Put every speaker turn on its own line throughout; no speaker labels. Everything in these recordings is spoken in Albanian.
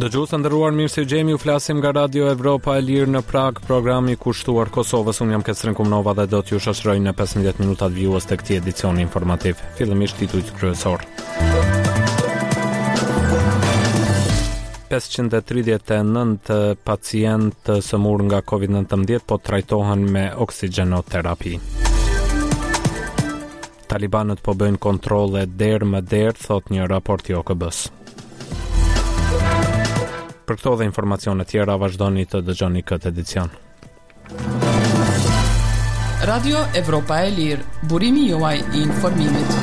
Dëgjues të nderuar, mirë se gjemi, u flasim nga Radio Evropa e Lirë në Prag, programi kushtuar Kosovës. Unë jam Ketrin Kumnova dhe do t'ju shoqëroj në 15 minutat vjues të këtij edicioni informativ. Fillimisht titujt kryesor. 539 pacientë sëmur nga COVID-19 po trajtohen me oksigjenoterapi. Talibanët po bëjnë kontrolle derë më derë, thot një raport i OKB-s. Për këto dhe informacione tjera vazhdoni të dëgjoni këtë edicion.
Radio Evropa e Lirë, burimi juaj i informimit.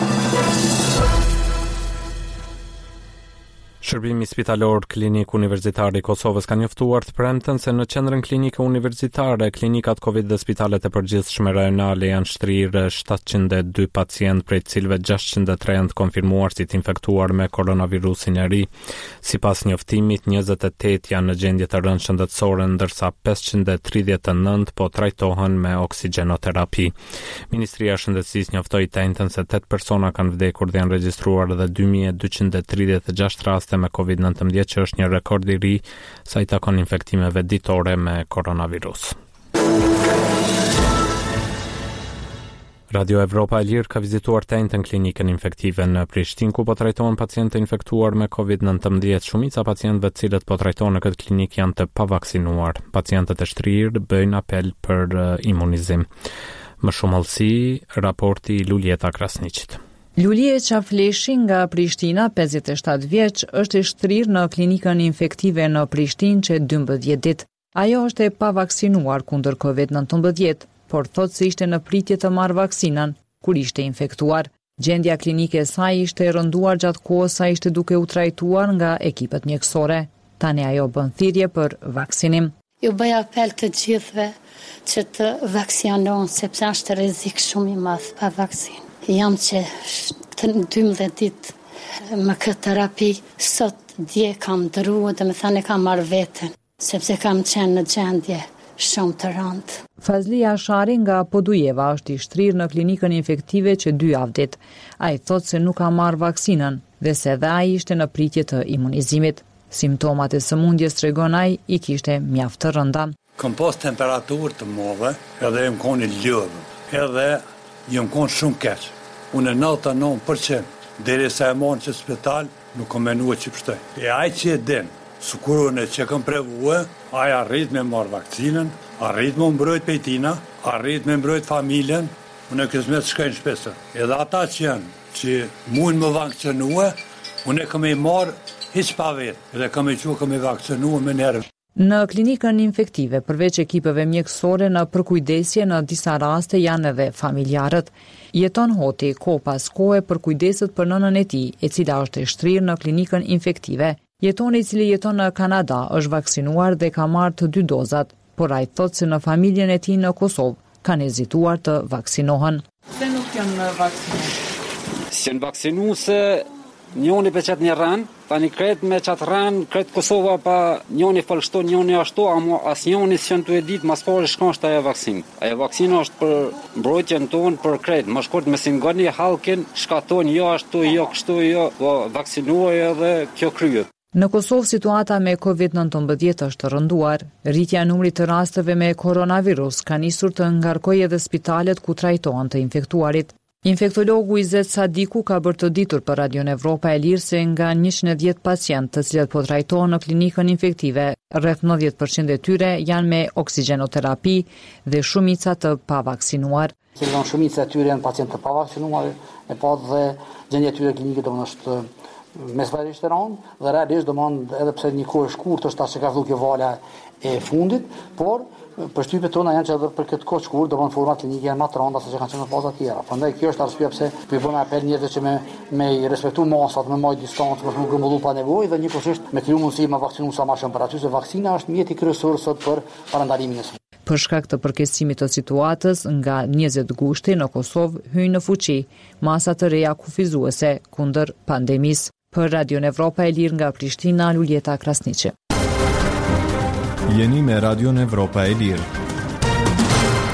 Shërbimi spitalor klinik universitar i Kosovës ka njoftuar të premten se në qendrën klinike universitare, klinikat Covid dhe spitalet e përgjithshme rajonale janë shtrirë 702 pacient, prej cilëve 603 janë të konfirmuar si të infektuar me koronavirusin e ri. Sipas njoftimit, 28 janë në gjendje të rëndë shëndetësore, ndërsa 539 po trajtohen me oksigjenoterapi. Ministria e Shëndetësisë njoftoi të njëjtën se 8 persona kanë vdekur dhe janë regjistruar edhe 2236 raste me COVID-19, që është një rekord i ri sa i takon infektimeve ditore me koronavirus. Radio Evropa e Lirë ka vizituar të njëjtën klinikën infektive në Prishtinë, ku po trajtohen pacientë infektuar me COVID-19. Shumica pacientëve të cilët po trajtohen në këtë klinikë janë të pavaksinuar. Pacientët e shtrirë bëjnë apel për imunizim. Më shumë hollësi, raporti Luljeta Krasniqit.
Lulje Qafleshi nga Prishtina, 57 vjeç, është e shtrirë në klinikën infektive në Prishtinë që 12 ditë. Ajo është e pavaksinuar kundër COVID-19, por thot se ishte në pritje të marrë vaksinën kur ishte infektuar. Gjendja klinike e saj ishte e rënduar gjatë kohës sa ishte duke u trajtuar nga ekipet mjekësore. Tani ajo bën thirrje për vaksinim.
Ju bëj apel të gjithëve që të vaksinohen, sepse është rrezik shumë i madh pa vaksinë. Jam që të 12 ditë më këtë terapi, sot dje kam dërua dhe me thane kam marrë veten, sepse kam qenë në gjendje shumë të rëndë.
Fazlia Ashari nga Podujeva është i shtrirë në klinikën infektive që 2 javë. Ai thot se nuk ka marrë vaksinën dhe se edhe ai ishte në pritje të imunizimit. Simptomat e sëmundjes, tregon ai, i kishte mjaft të rënda.
Kam pas temperaturë të mëdha, edhe jam koni lëvë, edhe jam kon shumë keq. Unë 99% derisa e marrën që spital, nuk kam menuar që pështoj. E ai që e din, sukurën e që kam prevue, ai arrit me marrë vaksinën, arrit me mbrojt pejtina, arrit me mbrojt familjen, unë e kësmet shkajnë shpesë. Edhe ata që janë, që mund më vakcinue, unë e kam e marrë hiç pa vetë, edhe kam e vakcinue me nervë.
Në klinikën infektive, përveç ekipeve mjekësore, në përkujdesje në disa raste janë edhe familjarët. Jeton Hoti, kohë pas kohe përkujdeset për nënën e tij, e cila është e shtrirë në klinikën infektive. Jetoni, i cili jeton në Kanada, është vaksinuar dhe ka marrë të 2 dozat, por ai thotë se në familjen e tij në Kosovë kanë hezituar të vaksinohen.
Se nuk janë vaksinuar?
Si janë vaksinu se njoni për qatë një ranë, tani kretë me qatë ranë, kretë Kosova pa njoni falështo, njoni ashtu, ama as njoni si janë të edit, mas pari shka është ajo vaksinë. Ajo vaksinë është për mbrojtjen tonë për kretë, më shkurt me si ngoni halkin, shkaton jo ashtu, jo kështu, jo, vaksinuaj edhe kjo kryet.
Në Kosovë situata me COVID-19 është rënduar. Rritja e numrit të rasteve me koronavirus ka nisur të ngarkojë edhe spitalet ku trajtohen të infektuarit. Infektologu Izet Sadiku ka bërë të ditur për Radio Evropa e Lirë se nga 110 pacientë të cilët po trajtohen në klinikën infektive, rreth 90% e tyre janë me oksigjenoterapi dhe shumica të pavaksinuar.
Shumica e tyre janë pacientë të pavaksinuar, e pa dhe gjendja e tyre klinike domosht është mesvarisht e rëndë dhe realisht domosht edhe pse një kohë shkurtër është që ka filluar kjo vala e fundit, por përshtypjet tona janë që edhe për këtë kohë shkurt domosht format klinike janë më të rënda se që kanë qenë në faza të tjera. Prandaj kjo është arsyeja pse po bëjmë apel njerëzve që me i respektu masat, me marrë distancë, mos u grumbullu pa nevojë dhe njëkohësisht me kriju mundësi me vaksinu sa më shumë për aty se vaksina është mjeti kryesor sot për parandalimin e së.
Për shkak të përkesimit të situatës, nga 20 gushti në Kosovë hyjnë në fuqi masa të reja kufizuese kundër pandemisë. Për Radio Evropa e Lirë nga Prishtina, Luljeta Krasniqi.
Jeni me Radio Evropa e Lirë.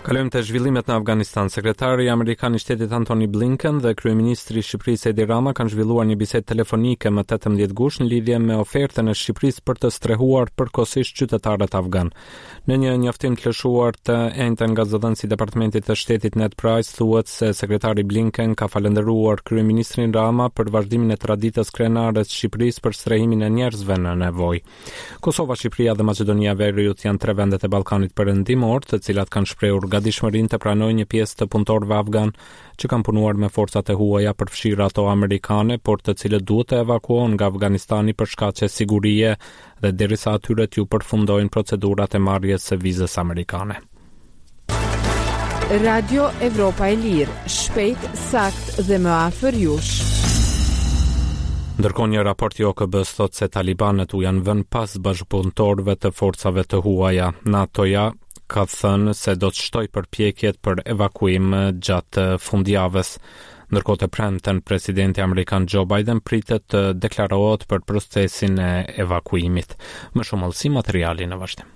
Kalojmë te zhvillimet në Afganistan. Sekretari amerikan I Shtetit Antony Blinken dhe kryeministri I Shqipërisë Edi Rama kanë zhvilluar një bisedë telefonike më 18 gusht në lidhje me ofertën e Shqipërisë për të strehuar përkohësisht qytetarët afgan. Në një njoftim të lëshuar të enjten nga zëdhënësi I Departamentit të Shtetit Ned Price thuhet se sekretari Blinken ka falendëruar kryeministrin Rama për vazhdimin e traditës krenare të Shqipërisë për strehimin e njerëzve në nevojë. Kosova, Shqipëria dhe Maqedonia e Veriut janë tre vendet e Ballkanit Perëndimor, të cilat kanë shprehur gatishmërinë të pranojnë një pjesë të punëtorëve afgan që kanë punuar me forcat e huaja për fshirë ato amerikane, por të cilët duhet të evakuohen nga Afganistani për shkaqe sigurie dhe derisa atyre t'ju përfundojnë procedurat e marrjes së vizës amerikane.
Radio Evropa e Lirë, shpejt, sakt dhe më afër jush.
Ndërkohë një raport I OKB-s thotë se talibanët u janë vënë pas bashkëpunëtorëve të forcave të huaja. NATO-ja ka thënë se do të shtoj përpjekjet për evakuim gjatë fundjavës. Ndërkohë të premten, presidenti amerikan Joe Biden pritet të deklarohet për procesin e evakuimit. Më shumë si materiali në vazhdim.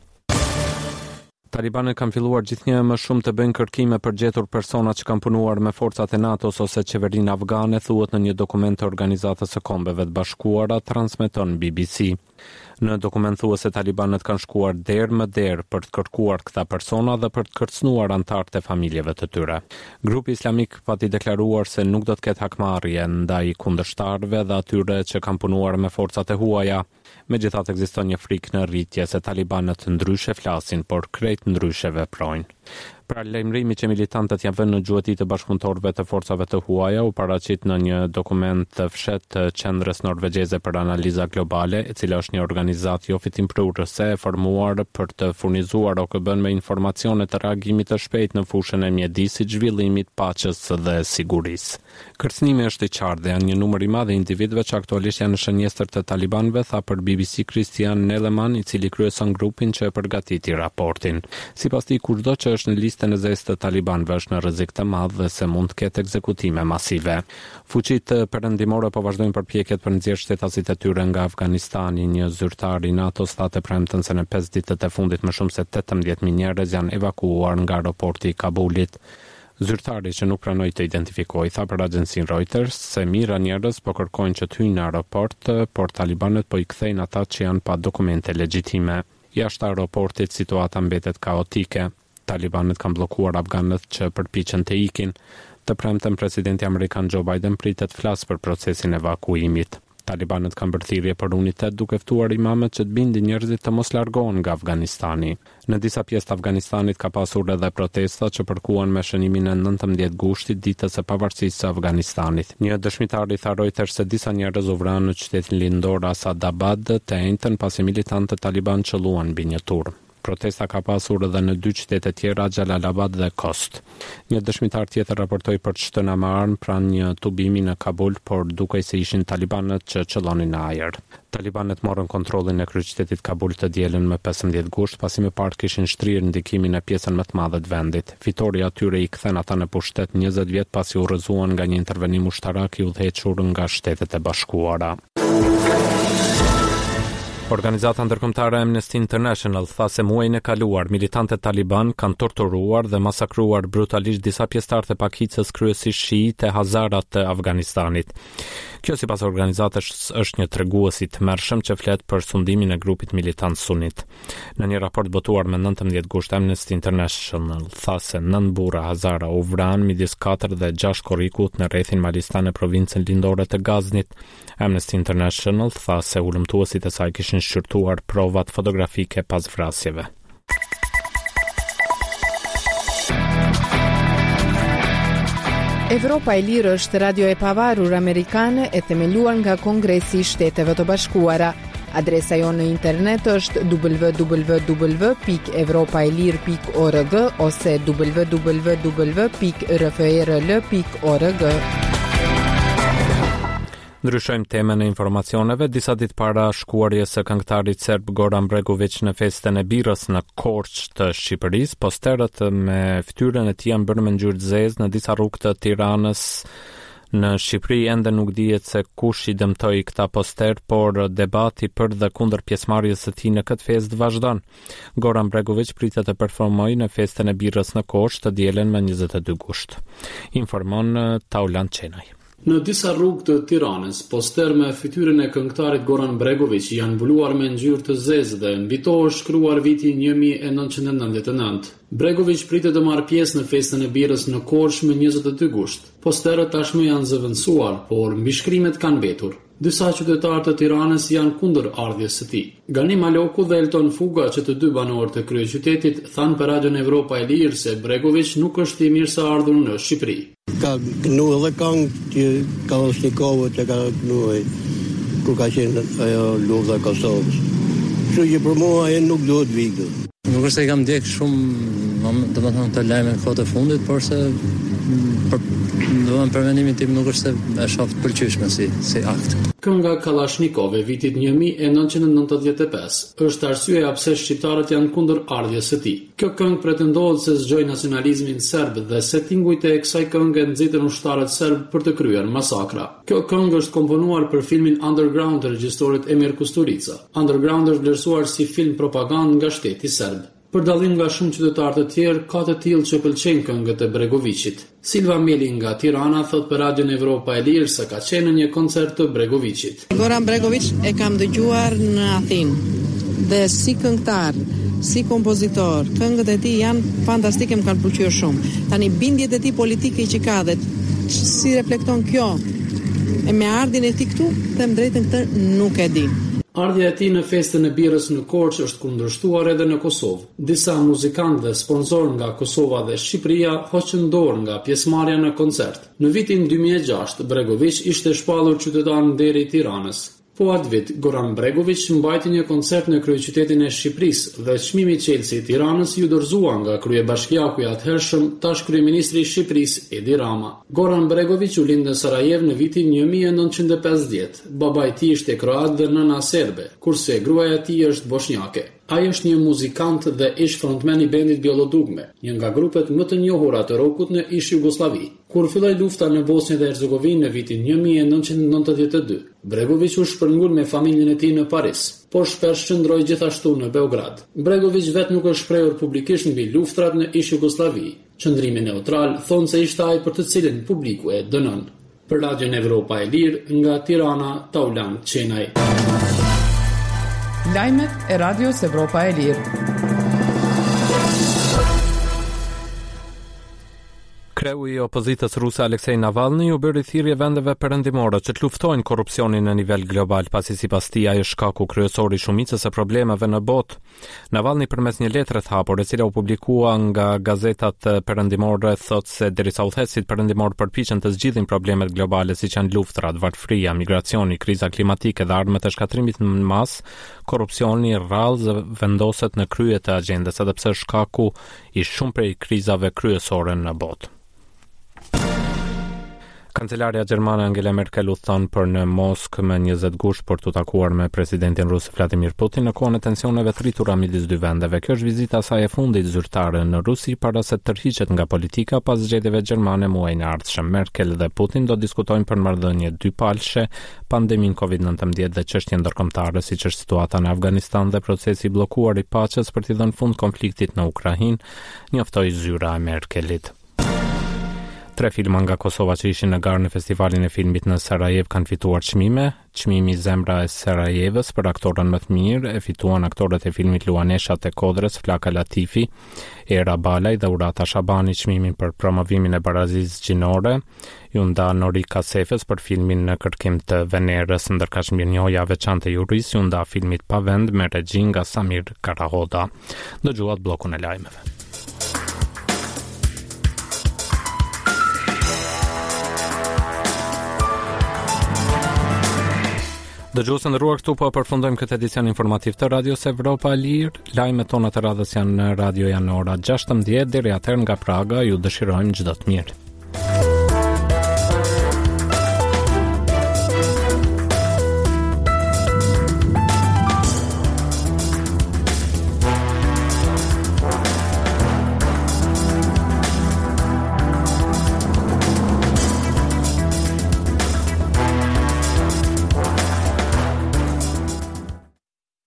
Talibanët kanë filluar gjithnjë më shumë të bëjnë kërkime për gjetur persona që kanë punuar me forcat e NATO-s ose qeverinë afgane, thuhet në një dokument të Organizatës së Kombeve të Bashkuara, transmeton BBC. Në dokument thuhet se talibanët kanë shkuar derë më derë për të kërkuar këta persona dhe për të kërcënuar anëtarët e familjeve të tyre. Grupi islamik pati deklaruar se nuk do të ketë hakmarrje ndaj kundërshtarëve dhe atyre që kanë punuar me forcat e huaja. Megjithatë ekziston një frikë në rritje se talibanët ndryshe flasin, por krejt ndryshe veprojnë. Pra lajmërimi që militantët janë vënë në gjuhëti të bashkëpunëtorëve të forcave të huaja u paraqit në një dokument të fshet të Qendrës Norvegjeze për Analiza Globale, e cila është një organizatë jo fitimprurëse e formuar për të furnizuar OKB-n me informacione të reagimit të shpejt në fushën e mjedisit, zhvillimit, paqes dhe sigurisë. Kërcënimi është I qartë dhe janë një numër I madh individëve që aktualisht janë në shënjestër të talibanëve, tha për BBC Christian Nelleman, I cili kryeson grupin që e përgatiti raportin. Sipas tij, kushdo që është në listën e zezë të talibanëve është në rrezik të madh dhe se mund të ketë ekzekutime masive. Fuqitë perëndimore po vazhdojnë përpjekjet për nxjerrë shtetasit e tyre nga Afganistani. Një zyrtar I NATO-s tha të premten se në 5 ditët e fundit më shumë se 18.000 njerëz janë evakuuar nga aeroporti I Kabulit. Zyrtari që nuk pranoi të identifikojë tha për agjencinë Reuters se mijëra njerëz po kërkojnë që të hyjnë në aeroport, por talibanët po I kthejnë ata që janë pa dokumente legjitime. Jashtë aeroportit situata mbetet kaotike. Talibanët kanë bllokuar afganët që përpiqen të ikin. Të premten presidenti amerikan Joe Biden pritet flas për procesin e evakuimit. Talibanët kanë bërë thirrje për unitet duke ftuar imamët që të bindin njerëzit të mos largohen nga Afganistani. Në disa pjesë të Afganistanit ka pasur edhe protesta që përkuan me shënimin e 19 gushtit, ditës së pavarësisë së Afganistanit. Një dëshmitar I tha Reuters se disa njerëz u vranë në qytetin lindor Asadabad të enjtën pasi militantët taliban qelluan mbi një turm. Protesta ka pasur edhe në 2 qytete tjera, Jalalabad dhe Kost. Një dëshmitar tjetër raportoi për të shtënë me armë pranë një tubimi në Kabul, por dukej se ishin talibanët që qellonin në ajër. Talibanët morën kontrollin e kryeqytetit Kabul të dielën më 15 gusht, pasi më parë kishin shtrirë ndikimin e pjesën më të madhe të vendit. Fitoria atyre I kthen ata në pushtet 20 vjet pasi u rrëzuan nga një intervenim ushtarak I udhëhequr nga Shtetet e Bashkuara. Organizata ndërkombëtare Amnesty International tha se muajin e kaluar militantët taliban kanë torturuar dhe masakruar brutalisht disa pjesëtarë të pakicës kryesisht shiite Hazarat të Afganistanit. Kjo sipas organizatës është një tregues I tmerrshëm që flet për sundimin e grupit militant sunit. Në një raport botuar me 19 gusht, Amnesty International tha se 9 burra Hazara u vranë midis 4 dhe 6 korrikut në rrethin Malistan e provincën lindore të Gaznit. Amnesty International tha se ulëmtuesit e saj kishin shqyrtuar provat fotografike pas vrasjeve.
Evropa e Lirë është radio e pavarur amerikane e themeluar nga Kongresi I Shteteve të Bashkuara. Adresa jonë në internet është www.evropaelir.org ose www.rfrl.org.
Ndryshojmë temën e informacioneve. Disa ditë para shkuarjes së këngëtarit serb Goran Bregović në festën e birrës në Korçë të Shqipërisë, posterët me fytyrën e tij janë bërë me ngjyrë të zezë në disa rrugë të Tiranës Në Shqipëri ende nuk dihet se kush I dëmtoi këta poster, por debati për dhe kundër pjesëmarrjes së tij në këtë festë vazhdon. Goran Bregović pritet të performojë në festën e birrës në Korçë të dielën më 22 gusht. Informon Taulan Çenaj.
Në disa rrugë të Tiranës, poster me fytyrën e këngëtarit Goran Bregović janë mbuluar me ngjyrë të zezë dhe mbi to është shkruar viti 1999. Bregović pritet të marrë pjesë në festën e birrës në Korçë më 22 gusht. Posterët tashmë janë zëvendësuar, por mbi shkrimet kanë mbetur. Disa qytetarë të Tiranës janë kundër ardhjes së tij. Gani Maloku dhe Elton Fuga, që të dy banorët e kryeqytetit, thanë për Radion Evropa e Lirë se Bregović nuk është I mirëseardhur në Shqipëri.
Ka kënu edhe këngë që ka Osnikovë që ka kënu ku ka qenë ajo lufta e Kosovës. Kështu që për mua ai nuk duhet vikë.
Nuk është se kam ndjek shumë, domethënë të lajme në kohët e fundit, por se për mendimin tim nuk është se e shoh të pëlqyeshme si akt.
Kënga Kalashnikov e vitit 1995 është arsyeja pse shqiptarët janë kundër ardhjes së tij. Kjo këngë pretendohet se zgjoi nacionalizmin serb dhe settingujt e kësaj këngë nxitën ushtarët serb për të kryer masakra. Kjo këngë është komponuar për filmin Underground të regjistorit Emir Kusturica. Underground është vlerësuar si film propagandë nga shteti serb. Për dallim nga shumë qytetarë të tjerë, ka të tillë që pëlqejnë këngët e Bregovićit. Silva Meli nga Tirana thot për Radion Evropa e Lirë se ka qenë në një koncert të Bregovićit.
Goran Bregović e kam dëgjuar në Athinë dhe si këngëtar, si kompozitor, këngët e tij janë fantastike, më kanë pëlqyer shumë. Tani bindjet e tij politike që ka dhe si reflekton kjo e me ardhin e tij këtu, them drejtën këtë nuk e di.
Ardhja e tij në festën e birrës në Korçë është kundërshtuar edhe në Kosovë. Disa muzikantë dhe sponsorë nga Kosova dhe Shqipëria hoqën dorë nga pjesëmarrja në koncert. Në vitin 2006, Bregović ishte shpallur qytetar në deri I Tiranës. Po atë vit, Goran Bregović mbajti një koncert në kryeqytetin e Shqipërisë dhe çmimi Chelsea I Tiranës ju dorëzua nga kryebashkiaku I atëhershëm, tash kryeministri I Shqipërisë Edi Rama. Goran Bregović u lind në Sarajevo në vitin 1950. Baba I tij ishte kroat dhe nëna serbe, kurse gruaja e tij është bosnjake. Ai është një muzikant dhe ish frontman I bendit Bjelodugme, një nga grupet më të njohura të rokut në ish Jugosllavi. Kur filloi lufta në Bosnjë dhe Hercegovinë në vitin 1992, Bregović u shpërngul me familjen e tij në Paris, por shpesh qëndroi gjithashtu në Beograd. Bregović vetë nuk është shprehur publikisht mbi luftrat në ish Jugosllavi. Qëndrimi neutral thonë se ishte ai për të cilin publiku e dënon. Për Radion Evropa e Lirë, nga Tirana, Taulan Çenaj.
Lajmet e Radios Evropa e Lirë.
Kreu I opozitës ruse Aleksej Navalny u bëri thirrje vendeve perëndimore që të luftojnë korrupsionin në nivel global, pasi sipas tij ai është shkaku kryesor I shumicës së problemeve në botë. Navalny përmes një letre të hapur, e cila u publikua nga gazetat perëndimore, thotë se derisa udhëheqësit perëndimor përpiqen të zgjidhin problemet globale siç janë luftrat, varfëria, migracioni, kriza klimatike dhe armët e shkatrimit në masë, korrupsioni rrallë vendoset në krye të agjendës, edhe pse është shkaku I shumë prej krizave kryesore në botë. Kancelarja gjermane Angela Merkel u thon për në Moskë më 20 gusht për të takuar me presidentin rus Vladimir Putin në kohën e tensioneve të rritura midis dy vendeve. Kjo është vizita e saj e fundit zyrtare në Rusi para se të tërhiqet nga politika pas zgjedhjeve gjermane muajin e ardhshëm. Merkel dhe Putin do diskutojnë për marrëdhënie dypalshe, pandemin COVID-19 dhe çështje ndërkombëtare siç është situata në Afganistan dhe procesi I bllokuar I paqes për t'i dhënë fund konfliktit në Ukrainë, njoftoi zyra e Merkelit. 3 filma nga Kosova që ishin në garë në festivalin e filmit në Sarajevo kanë fituar çmime. Çmimi Zemra e Sarajevës për aktorën më të mirë e fituan aktorët e filmit Luaneshat e Kodrës, Flaka Latifi, Era Balaj dhe Urata Shabani. Çmimin për promovimin e barazisë gjinore ju nda Nori Kasefes për filmin Në kërkim të Venerës, ndërkaq mirënjohja veçantë e juris ju nda filmit Pa vend me regji nga Samir Karahoda. Dëgjuat bllokun e lajmeve. Dëgjues të nderuar, këtu po përfundojmë këtë edicion informativ të Radios Evropa e Lirë. Lajmet tona të radhës janë në radio janë ora 16 deri atëherë nga Praga. Ju dëshirojmë çdo të mirë.